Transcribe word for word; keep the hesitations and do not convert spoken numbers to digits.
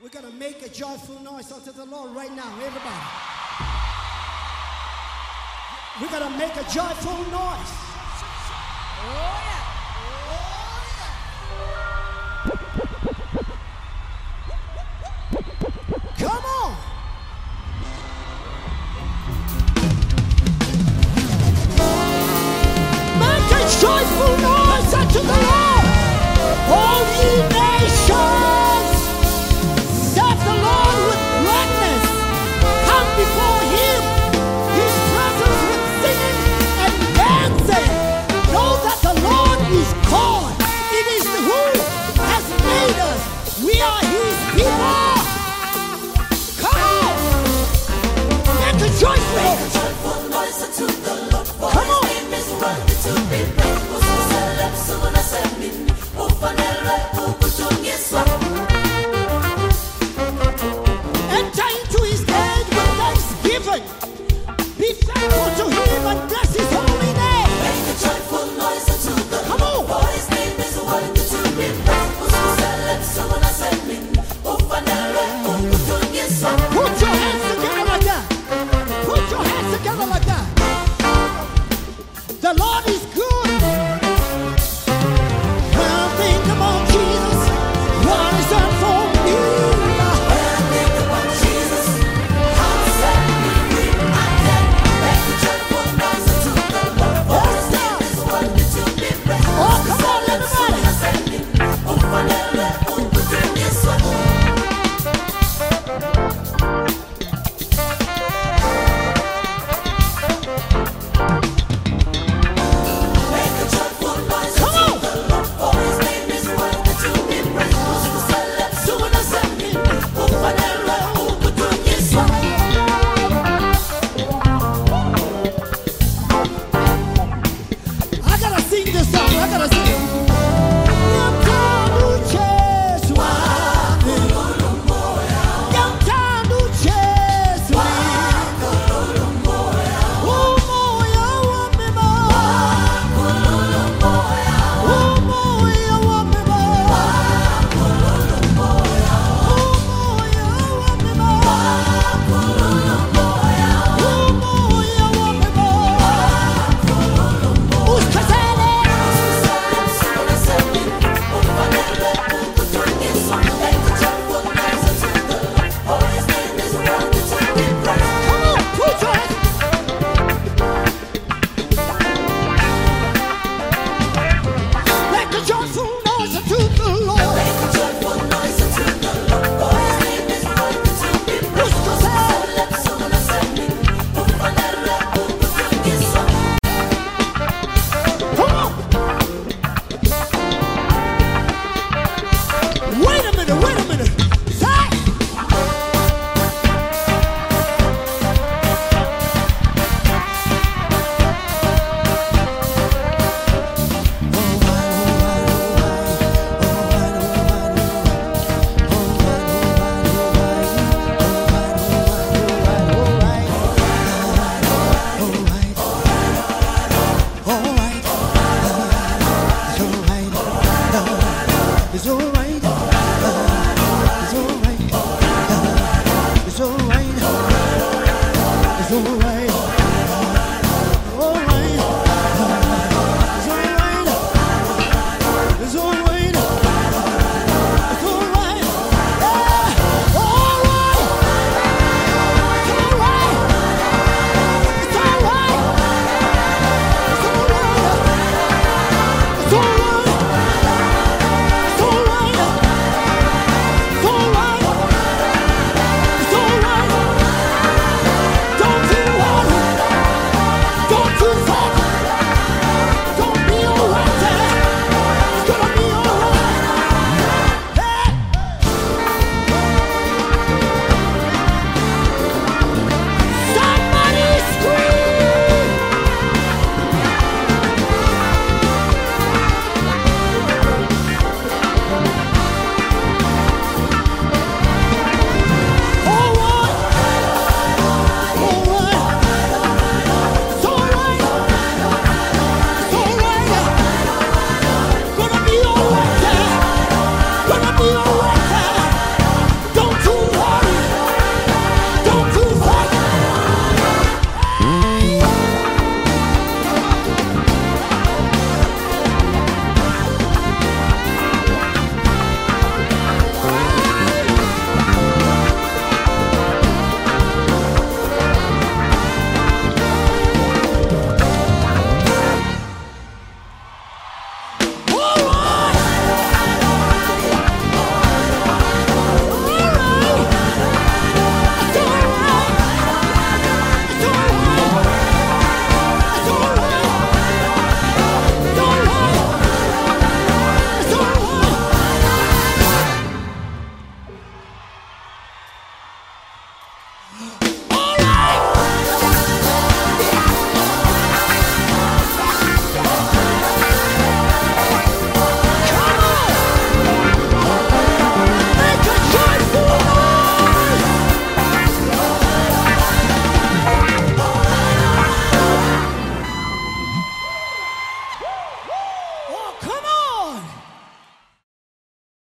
We're going to make a joyful noise unto the Lord right now, everybody. We're going to make a joyful noise. Oh, yeah. Come on. Make a joyful noise unto the Lord. All ye nations, serve the Lord with gladness. Come before him, his presence with singing and dancing. Know that the Lord is God. It is who has made us. We are his people. Come on. Make a joyful Make a joyful noise unto the Lord. For Come his on. name is worthy to be praised.